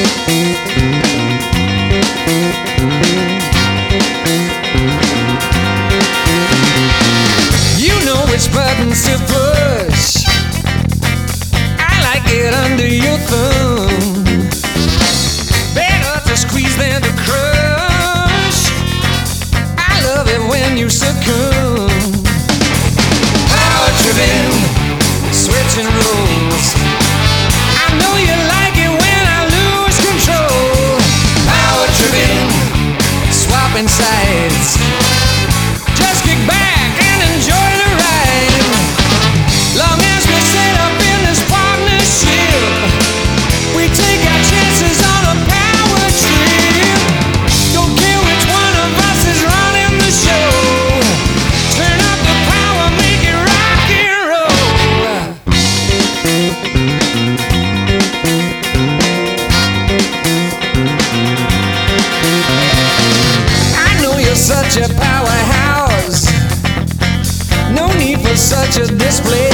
You know which buttons to push. I like it under your thumb. Better to squeeze than to crush. I love it when you succumb. Power tripping, switching roles. I know you like it when I lose control. Power tripping, swapping sides. Just kick back and enjoy the ride. Long as we set up in this partnership, we take our chances on a power trip. Don't care which one of us is running the show. Turn up the power, make it rock and roll. I know you're such a powerhouse. No need for such a display.